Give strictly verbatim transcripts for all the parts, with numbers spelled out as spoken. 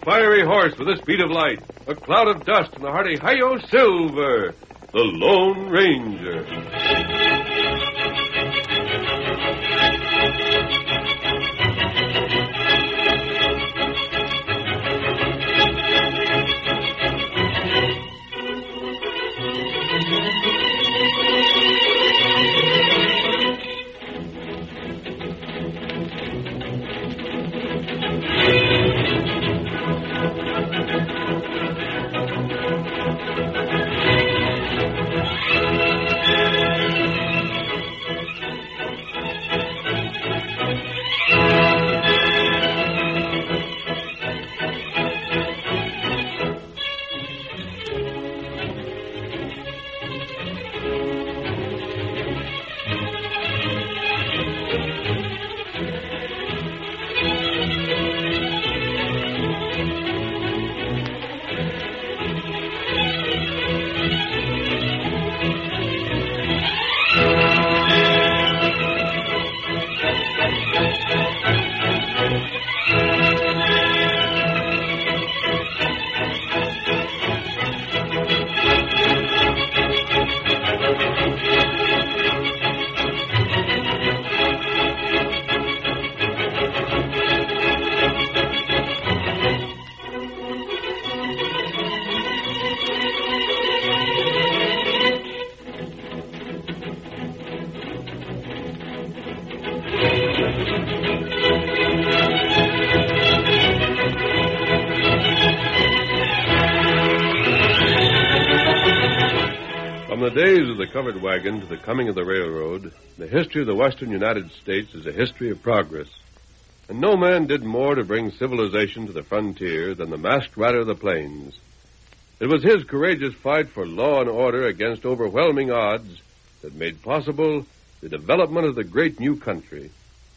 fiery horse with the speed of light, a cloud of dust, and the hearty Hi-Yo Silver, the Lone Ranger. From the days of the covered wagon to the coming of the railroad, the history of the western United States is a history of progress. And no man did more to bring civilization to the frontier than the masked rider of the plains. It was his courageous fight for law and order against overwhelming odds that made possible the development of the great new country.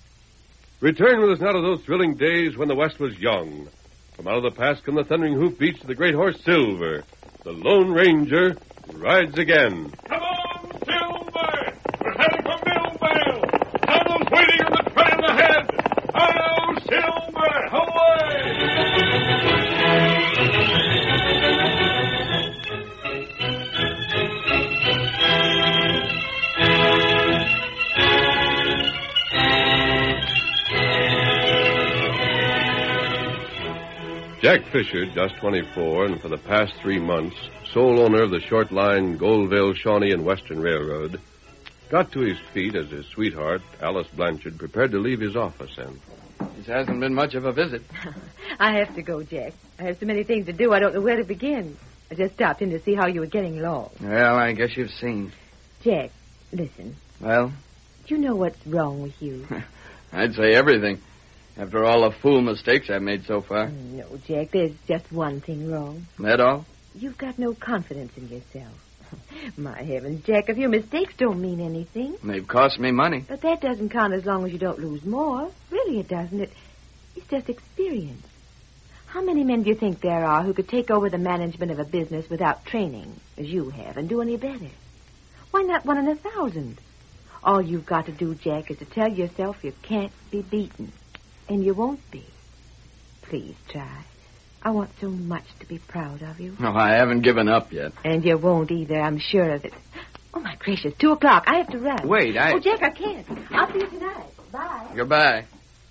Return with us now to those thrilling days when the West was young. From out of the past come the thundering hoofbeats of the great horse Silver. The Lone Ranger rides again. Come on, Silver! We're heading for Millvale! Someone's waiting on the train ahead! Hello, Silver! Jack Fisher, just twenty-four, and for the past three months, sole owner of the short line Goldville, Shawnee, and Western Railroad, got to his feet as his sweetheart, Alice Blanchard, prepared to leave his office. And this hasn't been much of a visit. I have to go, Jack. I have so many things to do, I don't know where to begin. I just stopped in to see how you were getting along. Well, I guess you've seen. Jack, listen. Well? Do you know what's wrong with you? I'd say everything. After all the fool mistakes I've made so far. No, Jack, there's just one thing wrong. That all? You've got no confidence in yourself. My heavens, Jack, a few mistakes don't mean anything. They've cost me money. But that doesn't count as long as you don't lose more. Really, it doesn't. It, it's just experience. How many men do you think there are who could take over the management of a business without training, as you have, and do any better? Why not one in a thousand? All you've got to do, Jack, is to tell yourself you can't be beaten. And you won't be. Please try. I want so much to be proud of you. No, I haven't given up yet. And you won't either, I'm sure of it. Oh, my gracious, two o'clock. I have to run. Wait, I... Oh, Jack, I can't. I'll see you tonight. Bye. Goodbye.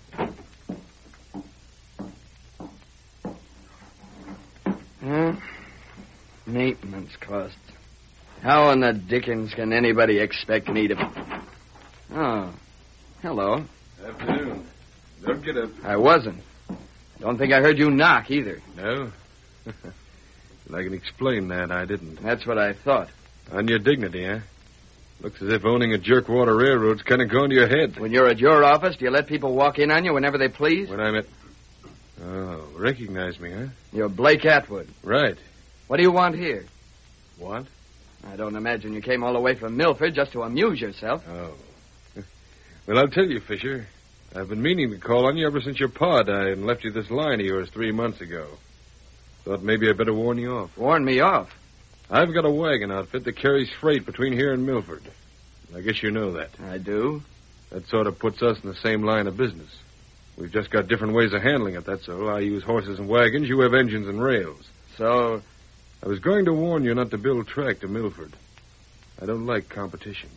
Huh? Maintenance costs. How in the dickens can anybody expect me to... Oh, hello. Afternoon. Don't get up. I wasn't. Don't think I heard you knock either. No? Well, I can explain that. I didn't. That's what I thought. On your dignity, huh? Looks as if owning a jerkwater railroad's kind of gone to your head. When you're at your office, do you let people walk in on you whenever they please? When I'm at... Oh, recognize me, huh? You're Blake Atwood. Right. What do you want here? Want? I don't imagine you came all the way from Milford just to amuse yourself. Oh. Well, I'll tell you, Fisher. I've been meaning to call on you ever since your pa died and left you this line of yours three months ago. Thought maybe I better warn you off. Warn me off? I've got a wagon outfit that carries freight between here and Milford. I guess you know that. I do. That sort of puts us in the same line of business. We've just got different ways of handling it, that's all. I use horses and wagons. You have engines and rails. So, I was going to warn you not to build track to Milford. I don't like competition.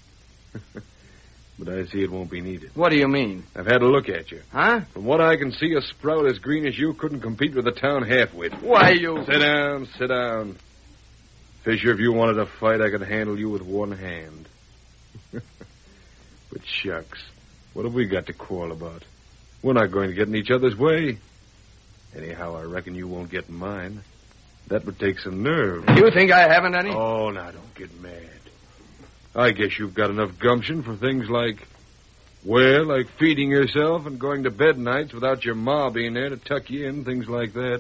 But I see it won't be needed. what do you mean? I've had a look at you. Huh? From what I can see, a sprout as green as you couldn't compete with a town half-wit. Why, you... Sit down, sit down. Fisher, if you wanted to fight, I could handle you with one hand. But shucks, what have we got to quarrel about? We're not going to get in each other's way. Anyhow, I reckon you won't get in mine. That would take some nerve. You think I haven't any? Oh, now, don't get mad. I guess you've got enough gumption for things like, well, like feeding yourself and going to bed nights without your ma being there to tuck you in, things like that.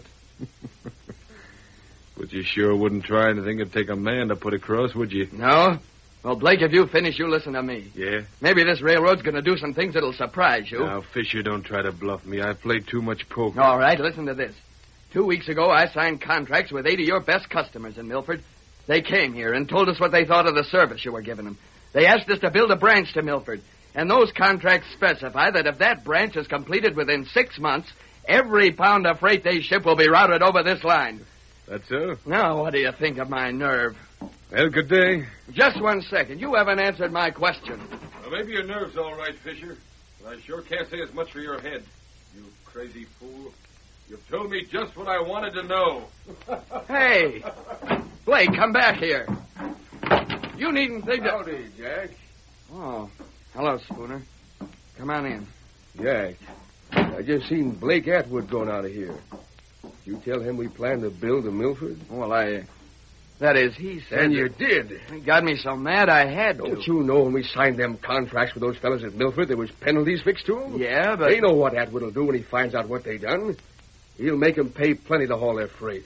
But you sure wouldn't try anything that'd take a man to put across, would you? No? Well, Blake, if you finish, you listen to me. Yeah? Maybe this railroad's going to do some things that'll surprise you. Now, Fisher, don't try to bluff me. I've played too much poker. All right, listen to this. Two weeks ago, I signed contracts with eight of your best customers in Milford. They came here and told us what they thought of the service you were giving them. They asked us to build a branch to Milford. And those contracts specify that if that branch is completed within six months, every pound of freight they ship will be routed over this line. That's so? Now, what do you think of my nerve? Well, good day. Just one second. You haven't answered my question. Well, maybe your nerve's all right, Fisher. But I sure can't say as much for your head. You crazy fool. You've told me just what I wanted to know. Hey, Blake, come back here. You needn't think that... Howdy, Jack. Oh, hello, Spooner. Come on in. Jack, I just seen Blake Atwood going out of here. You tell him we plan to build a Milford? Well, I... That is, he said... And that- you did. It got me so mad I had to. Don't you know when we signed them contracts with those fellas at Milford, there was penalties fixed to them? Yeah, but... They know what Atwood will do when he finds out what they done. He'll make 'em pay plenty to haul their freight.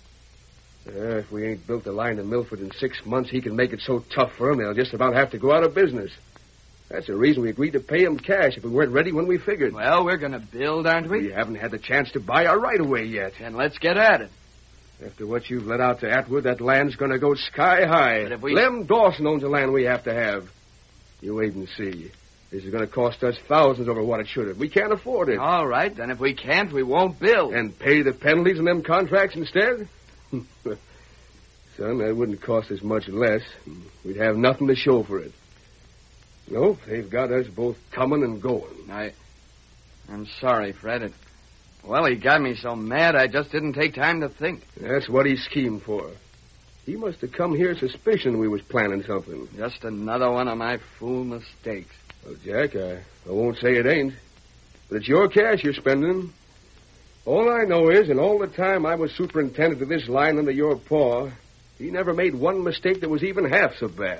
Uh, if we ain't built the line to Milford in six months, he can make it so tough for 'em they'll just about have to go out of business. That's the reason we agreed to pay 'em cash if we weren't ready when we figured. Well, we're going to build, aren't we? We haven't had the chance to buy our right-of-way yet. Then let's get at it. After what you've let out to Atwood, that land's going to go sky high. But if we- Lem Dawson owns the land we have to have. You wait and see. This is going to cost us thousands over what it should have. We can't afford it. All right, then if we can't, we won't build. And pay the penalties on them contracts instead? Son, that wouldn't cost us much less. We'd have nothing to show for it. Nope, they've got us both coming and going. I... I'm sorry, Fred. It... Well, he got me so mad I just didn't take time to think. That's what he schemed for. He must have come here suspicion we was planning something. Just another one of my fool mistakes. Well, Jack, I, I won't say it ain't. But it's your cash you're spending. All I know is, in all the time I was superintendent of this line under your paw, he never made one mistake that was even half so bad.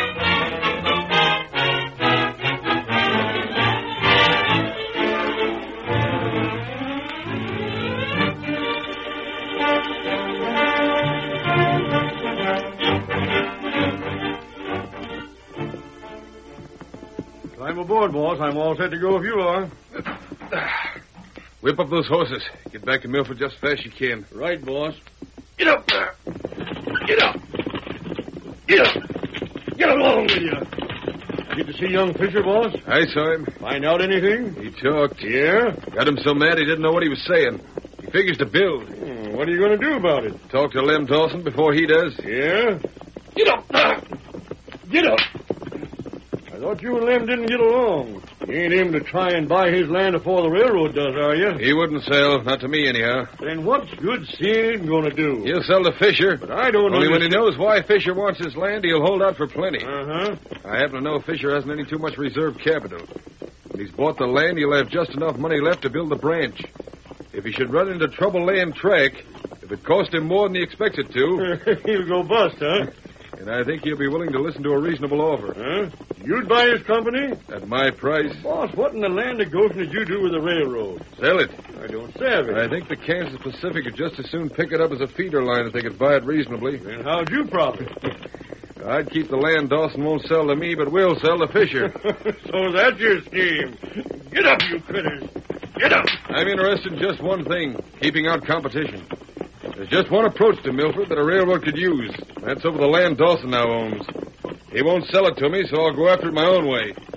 Climb aboard, boss. I'm all set to go if you are. Whip up those horses. Get back to Milford just fast as you can. Right, boss. Get up there! Get up! Get up! Get along with you. Get to see young Fisher, boss? I saw him. Find out anything? He talked. Yeah? Got him so mad he didn't know what he was saying. He figures to build. Hmm, what are you going to do about it? Talk to Lem Dawson before he does. Yeah? Get up there! Get up! I thought you and Lem didn't get along. You ain't aiming to try and buy his land before the railroad does, are you? He wouldn't sell, not to me anyhow. Then what's good seeing him going to do? He'll sell to Fisher. But I don't Only when he understand- knows why Fisher wants his land, he'll hold out for plenty. Uh-huh. I happen to know Fisher hasn't any too much reserve capital. When he's bought the land, he'll have just enough money left to build the branch. If he should run into trouble laying track, if it cost him more than he expects it to, He'll go bust, huh? and I think he'll be willing to listen to a reasonable offer. Huh? You'd buy his company? At my price, Boss, what in the land of Goshen did you do with the railroad? sell it. I don't savvy. I think the Kansas Pacific would just as soon pick it up as a feeder line if they could buy it reasonably. Then how'd you profit? I'd keep the land Dawson won't sell to me, but will sell to Fisher. So that's your scheme. Get up, you critters. Get up. I'm interested in just one thing, keeping out competition. There's just one approach to Milford that a railroad could use. That's over the land Dawson now owns. He won't sell it to me, so I'll go after it my own way. And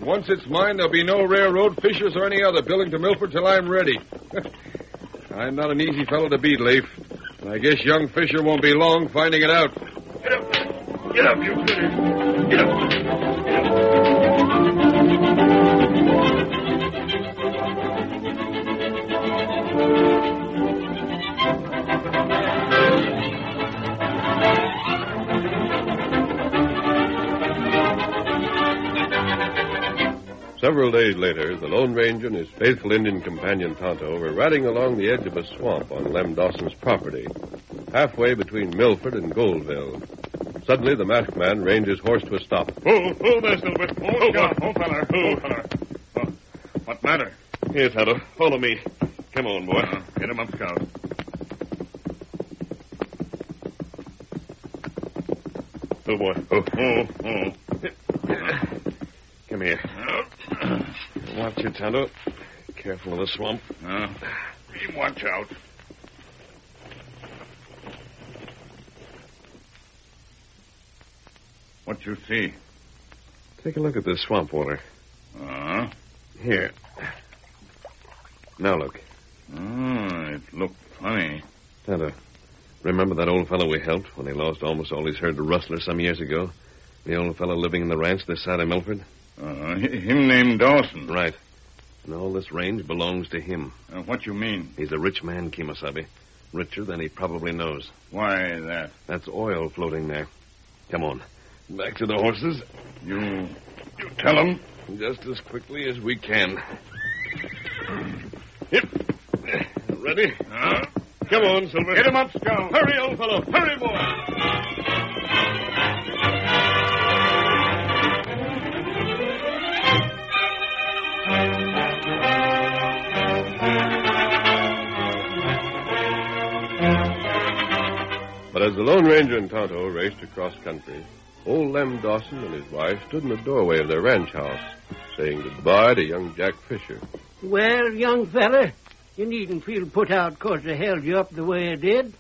And once it's mine, there'll be no railroad, Fishers, or any other billing to Milford till I'm ready. I'm not an easy fellow to beat, Leif. And I guess young Fisher won't be long finding it out. Get up. Get up, you critters. Get up. Get Several days later, the Lone Ranger and his faithful Indian companion Tonto were riding along the edge of a swamp on Lem Dawson's property, halfway between Milford and Goldville. Suddenly, the masked man reined his horse to a stop. Oh, oh, there, Silver. Oh, oh, God. Oh, feller. Oh, feller. Oh, what matter? Here, Tonto. Follow me. Come on, boy. Uh, get him up, Scout. Oh, boy. Oh, oh, oh. Come here. Watch it, Tonto. Careful of the swamp. Uh, you watch out. What you see? Take a look at this swamp water. Uh-huh. Here. Now look. Oh, it looked funny. Tonto, remember that old fellow we helped when he lost almost all his herd to rustlers some years ago? The old fellow living in the ranch this side of Milford? Uh, him named Dawson. Right. And all this range belongs to him. Uh, what you mean? He's a rich man, Kemosabe. Richer than he probably knows. Why that? That's oil floating there. Come on. Back to the horses. You... you tell him? Just as quickly as we can. Yep. Ready? Uh, Come on, Silver. Get him up, Scout. Hurry, old fellow. Hurry, boy. But as the Lone Ranger and Tonto raced across country, old Lem Dawson and his wife stood in the doorway of their ranch house, saying goodbye to young Jack Fisher. Well, young fella, you needn't feel put out 'cause I held you up the way I did.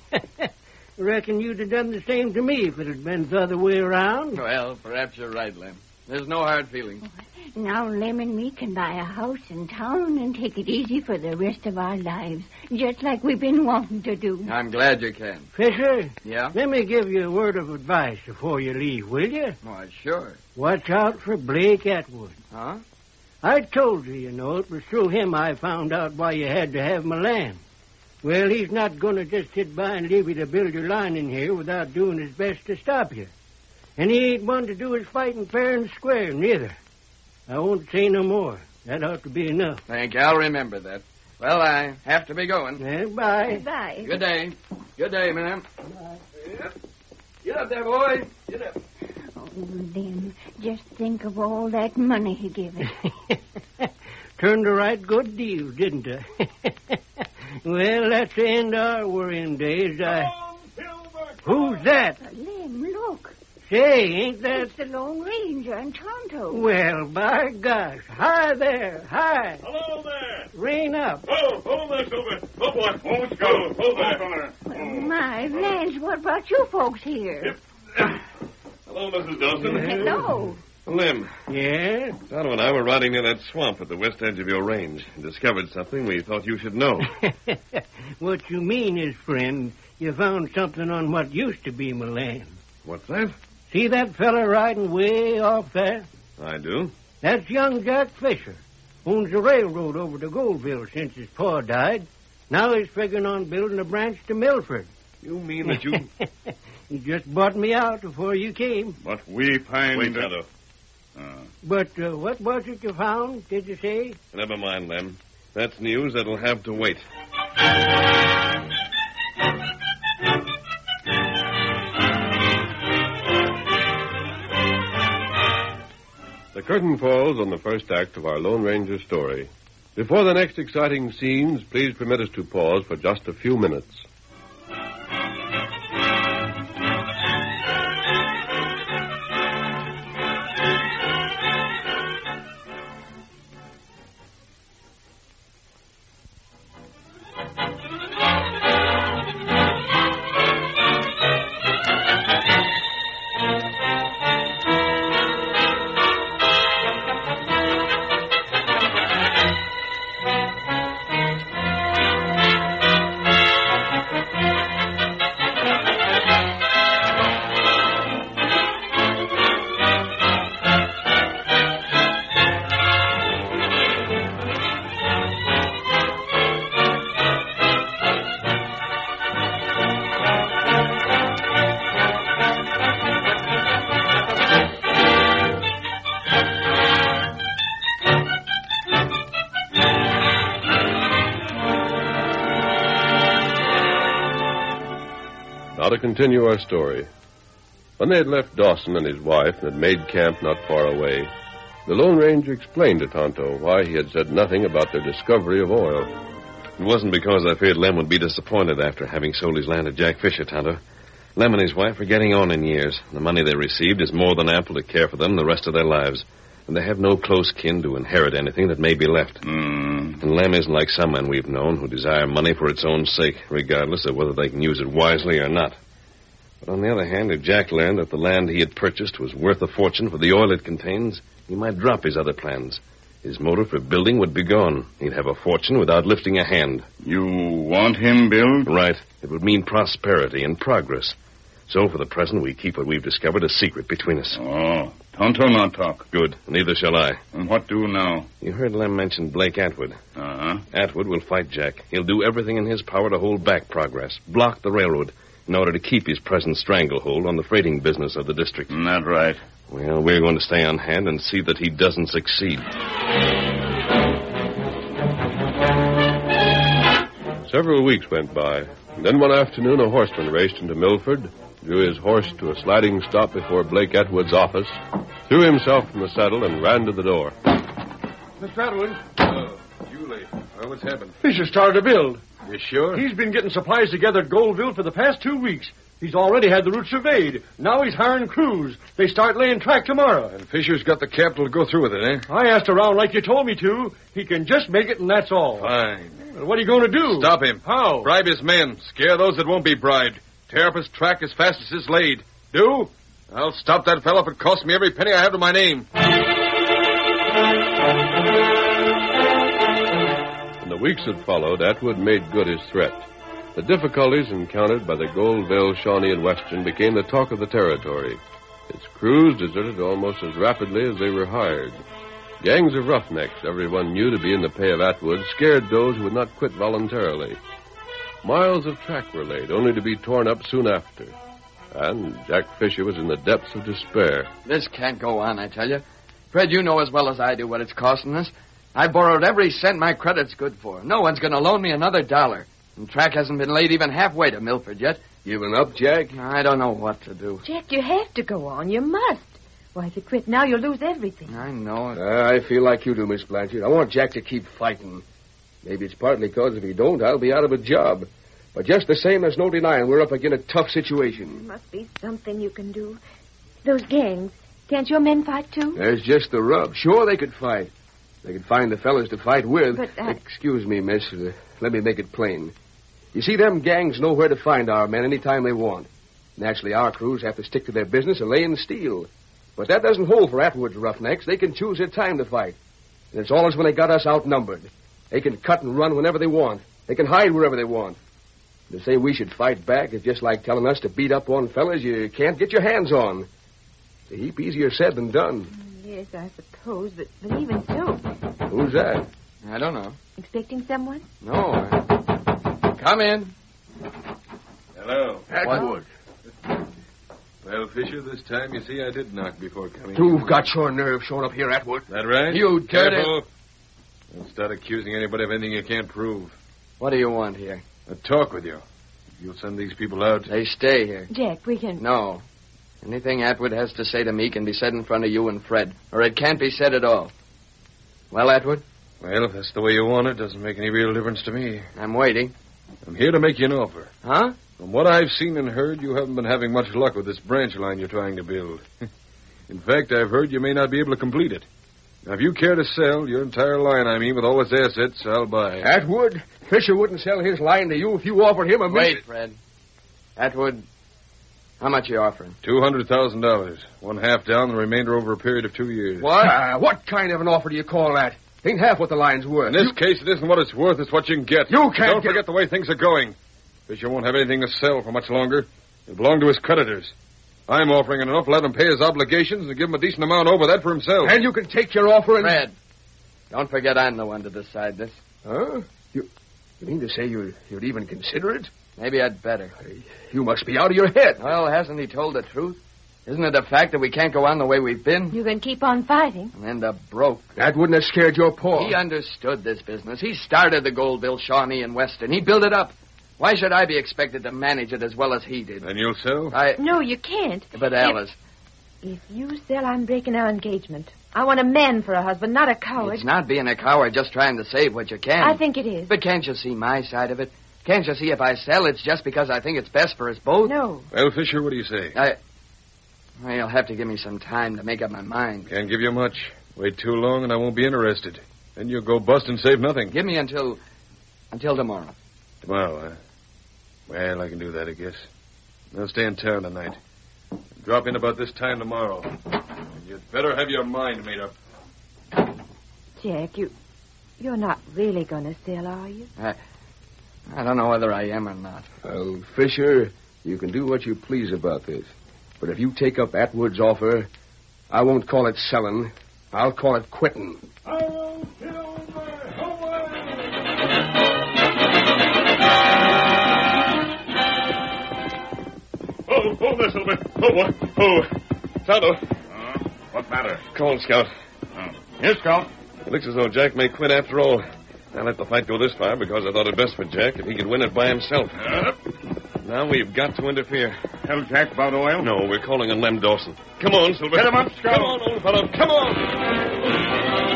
Reckon you'd have done the same to me if it had been the other way around. Well, perhaps you're right, Lem. There's no hard feelings. Now Lem and me can buy a house in town and take it easy for the rest of our lives, just like we've been wanting to do. I'm glad you can. Fisher, Yeah? let me give you a word of advice before you leave, will you? Why, sure. Watch out for Blake Atwood. Huh? I told you, you know, it was through him I found out why you had to have my land. Well, he's not going to just sit by and leave you to build your line in here without doing his best to stop you. And he ain't one to do his fighting fair and square, neither. I won't say no more. That ought to be enough. Thank you. I'll remember that. Well, I have to be going. Well, bye. Bye. Good day. Good day, ma'am. Bye. Get up there, boy. Get up. Oh, Lem, just think of all that money he gave us. Turned a right good deal, didn't I? Well, that's the end of our worrying days. I... Who's that? Uh, Lem, look. Say, ain't that... It's the Lone Ranger and Tonto. Well, by gosh. Hi there. Hi. Hello there. Rein up. Oh, hold there, Silver. Oh, boy. Oh, let's go. Hold there, feller. Well, my lands, what brought you folks here? Hello, Missus Dawson. Hello. Lem, Yeah? Tonto and I were riding near that swamp at the west edge of your range and discovered something we thought you should know. What you mean is, friend, you found something on what used to be my land. What's that? See that fella riding way off there? I do. That's young Jack Fisher. Owns the railroad over to Goldville since his pa died. Now he's figuring on building a branch to Milford. You mean that you... He just bought me out before you came. But we find... Wait, Tonto. Uh, But uh, what was it you found, did you say? Never mind, Lem. That's news that'll have to wait. The curtain falls on the first act of our Lone Ranger story. Before the next exciting scenes, please permit us to pause for just a few minutes. Now to continue our story. When they had left Dawson and his wife and had made camp not far away, the Lone Ranger explained to Tonto why he had said nothing about their discovery of oil. It wasn't because I feared Lem would be disappointed after having sold his land to Jack Fisher, Tonto. Lem and his wife are getting on in years. The money they received is more than ample to care for them the rest of their lives. And they have no close kin to inherit anything that may be left. Mm. And Lem isn't like some men we've known who desire money for its own sake, regardless of whether they can use it wisely or not. But on the other hand, if Jack learned that the land he had purchased was worth a fortune for the oil it contains, he might drop his other plans. His motive for building would be gone. He'd have a fortune without lifting a hand. You want him built? Right. It would mean prosperity and progress. So, for the present, we keep what we've discovered a secret between us. Oh, Tonto not talk. Good. Neither shall I. And what do now? You heard Lem mention Blake Atwood. Uh-huh. Atwood will fight Jack. He'll do everything in his power to hold back progress, block the railroad, in order to keep his present stranglehold on the freighting business of the district. Not right. Well, we're going to stay on hand and see that he doesn't succeed. Several weeks went by. Then one afternoon, a horseman raced into Milford, drew his horse to a sliding stop before Blake Atwood's office, threw himself from the saddle, and ran to the door. Mister Atwood. Uh, you late. Well, what's happened? Fisher started to build. You sure? He's been getting supplies together at Goldville for the past two weeks. He's already had the route surveyed. Now he's hiring crews. They start laying track tomorrow. And Fisher's got the capital to go through with it, eh? I asked around like you told me to. He can just make it, and that's all. Fine. Well, what are you going to do? Stop him. How? Bribe his men. Scare those that won't be bribed. Tear up his track as fast as it's laid. Do? I'll stop that fellow if it costs me every penny I have to my name. In the weeks that followed, Atwood made good his threat. The difficulties encountered by the Goldville, Shawnee, and Western became the talk of the territory. Its crews deserted almost as rapidly as they were hired. Gangs of roughnecks, everyone knew to be in the pay of Atwood, scared those who would not quit voluntarily. Miles of track were laid, only to be torn up soon after. And Jack Fisher was in the depths of despair. This can't go on, I tell you. Fred, you know as well as I do what it's costing us. I borrowed every cent my credit's good for. No one's going to loan me another dollar. And track hasn't been laid even halfway to Milford yet. Giving up, Jack? I don't know what to do. Jack, you have to go on. You must. Why, if you quit now, you'll lose everything. I know it. Uh, I feel like you do, Miss Blanchard. I want Jack to keep fighting. Maybe it's partly because if he don't, I'll be out of a job. But just the same, there's no denying we're up against a tough situation. There must be something you can do. Those gangs, can't your men fight too? There's just the rub. Sure, they could fight. They could find the fellas to fight with. But, uh... Excuse me, miss. Uh, let me make it plain. You see, them gangs know where to find our men any time they want. Naturally, our crews have to stick to their business of laying steel. But that doesn't hold for Atwood's roughnecks. They can choose their time to fight. And it's always when they got us outnumbered. They can cut and run whenever they want. They can hide wherever they want. To say we should fight back is just like telling us to beat up on fellas you can't get your hands on. It's a heap easier said than done. Yes, I suppose, but, but even so... Who's that? I don't know. Expecting someone? No. I... Come in. Hello. Atwood. Well, Fisher, this time, you see, I did knock before coming. You've got your nerve showing up here, Atwood. That right? You dirty... Careful. Don't start accusing anybody of anything you can't prove. What do you want here? A talk with you. You'll send these people out. They stay here. Jack, we can... No. Anything Atwood has to say to me can be said in front of you and Fred, or it can't be said at all. Well, Atwood? Well, if that's the way you want it, doesn't make any real difference to me. I'm waiting. I'm here to make you an offer. Huh? From what I've seen and heard, you haven't been having much luck with this branch line you're trying to build. In fact, I've heard you may not be able to complete it. Now, if you care to sell, your entire line, I mean, with all its assets, I'll buy. Atwood, Fisher wouldn't sell his line to you if you offered him a... Wait, Fred. Atwood, how much are you offering? Two hundred thousand dollars. One half down, the remainder over a period of two years. What? Uh, what kind of an offer do you call that? Ain't half what the line's worth. In this you... case, it isn't what it's worth, it's what you can get. You can't Don't get... forget the way things are going. Fisher won't have anything to sell for much longer. It'll belong to his creditors. I'm offering enough to let him pay his obligations and give him a decent amount over that for himself. And you can take your offer and... Fred, don't forget I'm the one to decide this. Huh? You, you mean to say you, you'd even consider it? Maybe I'd better. You must be out of your head. Well, hasn't he told the truth? Isn't it a fact that we can't go on the way we've been? You can keep on fighting. And end up broke. That wouldn't have scared your paw. He understood this business. He started the Goldville, Shawnee, and Western. He built it up. Why should I be expected to manage it as well as he did? And you'll sell? I... No, you can't. But, Alice... If, if you sell, I'm breaking our engagement. I want a man for a husband, not a coward. It's not being a coward, just trying to save what you can. I think it is. But can't you see my side of it? Can't you see if I sell, it's just because I think it's best for us both? No. Well, Fisher, what do you say? I... Well, you'll have to give me some time to make up my mind. Can't give you much. Wait too long and I won't be interested. Then you'll go bust and save nothing. Give me until... until tomorrow. Tomorrow, huh? Well, I can do that, I guess. I'll stay in town tonight. Drop in about this time tomorrow. And you'd better have your mind made up. Jack, you... you're not really going to sell, are you? I... I don't know whether I am or not. Well, Fisher, you can do what you please about this. But if you take up Atwood's offer, I won't call it selling. I'll call it quitting. Hello, Silver! Oh, oh, there, Silver. Oh, boy. Oh, Tonto. Uh, What matter? Call, Scout. Oh. Yes, Scout. It looks as though Jack may quit after all. I let the fight go this far because I thought it best for Jack if he could win it by himself. Uh, Now we've got to interfere. tell Jack about oil? No, we're calling on Lem Dawson. Come on, Silver. Get him up, Scout. Come on, old fellow. Come on.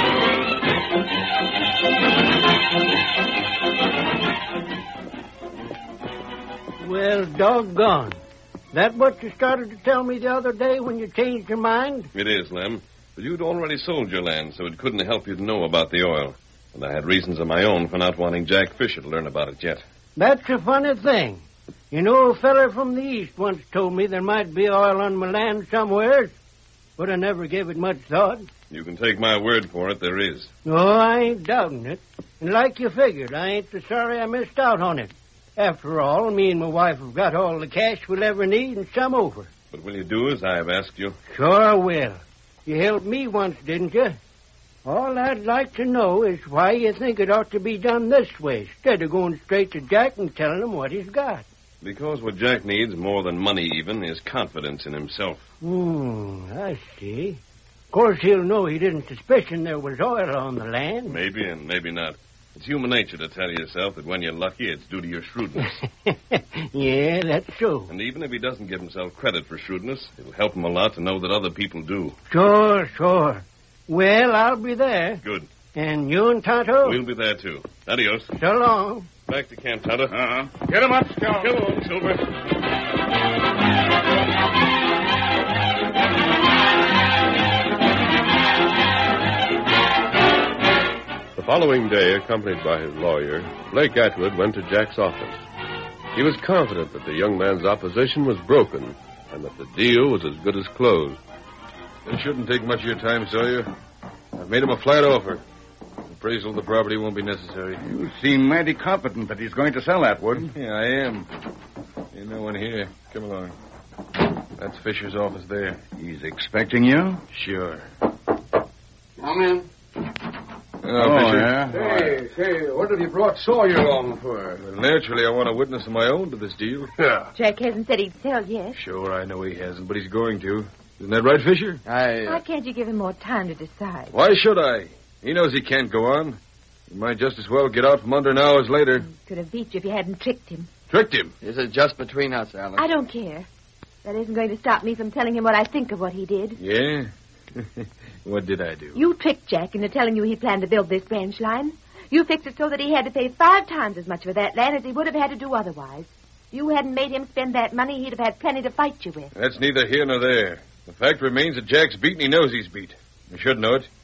Well, doggone. That what you started to tell me the other day when you changed your mind? It is, Lem. But you'd already sold your land, so it couldn't help you to know about the oil. And I had reasons of my own for not wanting Jack Fisher to learn about it yet. That's a funny thing. You know, a feller from the east once told me there might be oil on my land somewhere, but I never gave it much thought. You can take my word for it, there is. No, I ain't doubting it. And like you figured, I ain't so sorry I missed out on it. After all, me and my wife have got all the cash we'll ever need and some over. But will you do as I have asked you? Sure I will. You helped me once, didn't you? All I'd like to know is why you think it ought to be done this way, instead of going straight to Jack and telling him what he's got. Because what Jack needs, more than money even, is confidence in himself. Hmm, I see. Of course, he'll know he didn't suspicion there was oil on the land. Maybe and maybe not. It's human nature to tell yourself that when you're lucky, it's due to your shrewdness. Yeah, that's so. And even if he doesn't give himself credit for shrewdness, it'll help him a lot to know that other people do. Sure, sure. Well, I'll be there. Good. And you and Tonto? We'll be there, too. Adios. So long. Back to camp, Tonto. Uh-huh. Get him up, Scout. Come on, Silver. The following day, accompanied by his lawyer, Blake Atwood went to Jack's office. He was confident that the young man's opposition was broken and that the deal was as good as closed. It shouldn't take much of your time, Sawyer. I've made him a flat offer. Appraisal of the property won't be necessary. You seem mighty confident that he's going to sell Atwood. Yeah, I am. Ain't no one here. Come along. That's Fisher's office there. He's expecting you? Sure. Come in. Oh, Fisher. yeah? Hey, say, what have you brought Sawyer along for? Well, naturally, I want a witness of my own to this deal. Yeah. Jack hasn't said he'd sell yet. Sure, I know he hasn't, but he's going to. Isn't that right, Fisher? I... Why can't you give him more time to decide? Why should I? He knows he can't go on. He might just as well get out from under an hours later. Could have beat you if you hadn't tricked him. Tricked him. Is it just between us, Alice? I don't care. That isn't going to stop me from telling him what I think of what he did. Yeah? What did I do? You tricked Jack into telling you he planned to build this branch line. You fixed it so that he had to pay five times as much for that land as he would have had to do otherwise. If you hadn't made him spend that money, he'd have had plenty to fight you with. That's neither here nor there. The fact remains that Jack's beat and he knows he's beat. You should know it.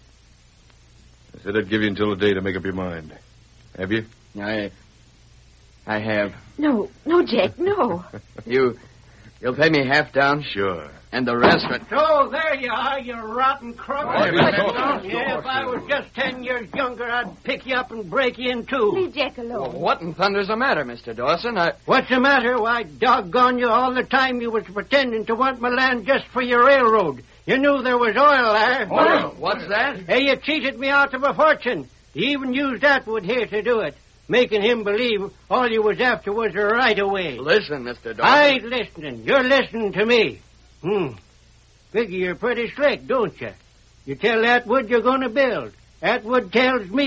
I said I'd give you until the day to make up your mind. Have you? I... I have. No, no, Jack, no. You... You'll pay me half down? Sure. And the rest of it... So there you are, you rotten crook. Why, Yeah, talking? if I was just ten years younger, I'd pick you up and break you in two. Leave Jack alone. What in thunder's the matter, Mister Dawson? I... What's the matter? Why, doggone you, all the time you was pretending to want my land just for your railroad. You knew there was oil there. Oil? What's that? Hey, you cheated me out of a fortune. You even used Atwood here to do it, making him believe all you was after was a right-of-way. Listen, Mister Dawson. I ain't listening. You're listening to me. Hmm. Figure you're pretty slick, don't you? You tell Atwood you're going to build. Atwood tells me.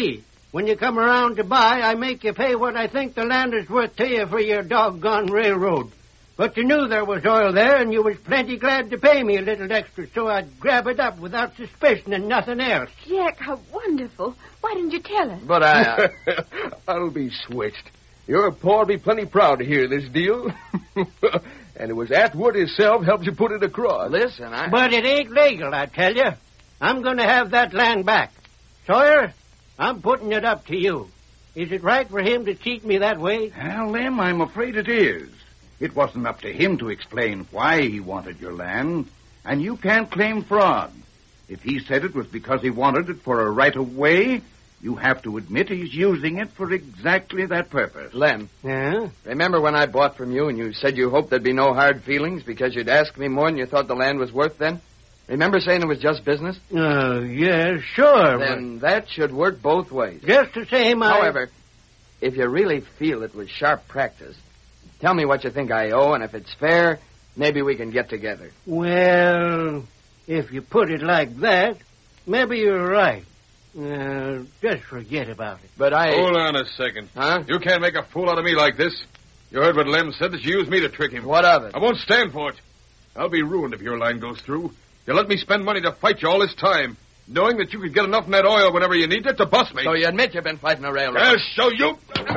When you come around to buy, I make you pay what I think the land is worth to you for your doggone railroad. But you knew there was oil there, and you was plenty glad to pay me a little extra, so I'd grab it up without suspicion and nothing else. Jack, how wonderful. Why didn't you tell us? But I... Uh... I'll be switched. Your pa'll be plenty proud to hear this deal. And it was Atwood himself helped you put it across. Listen, I... But it ain't legal, I tell you. I'm going to have that land back. Sawyer, I'm putting it up to you. Is it right for him to cheat me that way? Well, Lem, I'm afraid it is. It wasn't up to him to explain why he wanted your land, and you can't claim fraud. If he said it was because he wanted it for a right-of-way, you have to admit he's using it for exactly that purpose. Lem. Yeah? Remember when I bought from you and you said you hoped there'd be no hard feelings because you'd ask me more than you thought the land was worth then? Remember saying it was just business? Uh, yeah, sure. Then but... that should work both ways. Just the same, I... However, if you really feel it was sharp practice, tell me what you think I owe, and if it's fair, maybe we can get together. Well, if you put it like that, maybe you're right. Uh, just forget about it. But I... Hold on a second. Huh? You can't make a fool out of me like this. You heard what Lem said, that you used me to trick him. What of it? I won't stand for it. I'll be ruined if your line goes through. You let me spend money to fight you all this time, knowing that you could get enough in that oil whenever you need it to bust me. So you admit you've been fighting a railroad? I'll show you.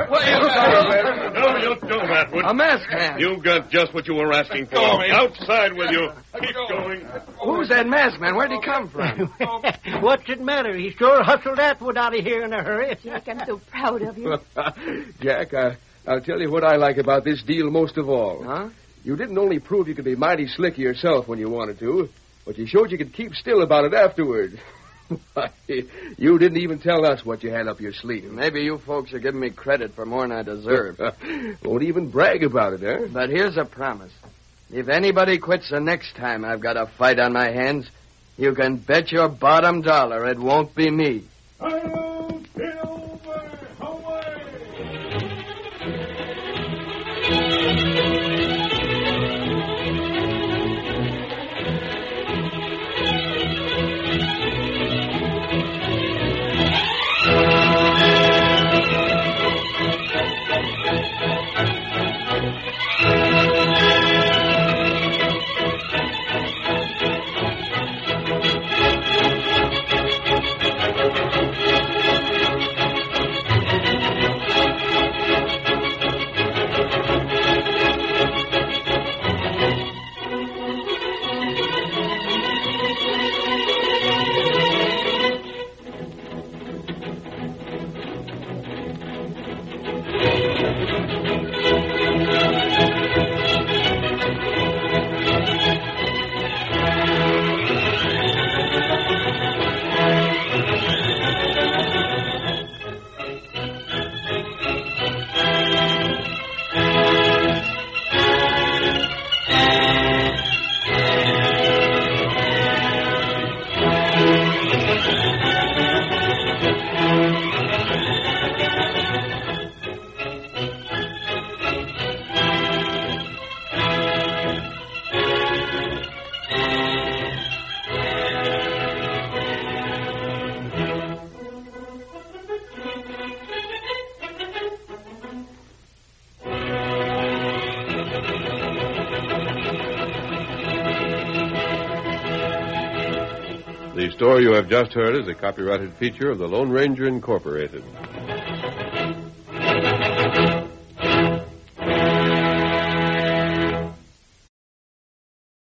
No, you don't, Atwood. A masked man. You got just what you were asking for. Outside with you. Keep going. Who's that masked man? Where'd he come from? What's it matter? He sure hustled Atwood out of here in a hurry. Jack, I'm so proud of you. Jack, I, I'll tell you what I like about this deal most of all. Huh? You didn't only prove you could be mighty slick yourself when you wanted to, but you showed you could keep still about it afterward. You didn't even tell us what you had up your sleeve. Maybe you folks are giving me credit for more than I deserve. Won't even brag about it, eh? But here's a promise. If anybody quits the next time I've got a fight on my hands, you can bet your bottom dollar it won't be me. Hello, Silver! Away! The story you have just heard is a copyrighted feature of the Lone Ranger Incorporated.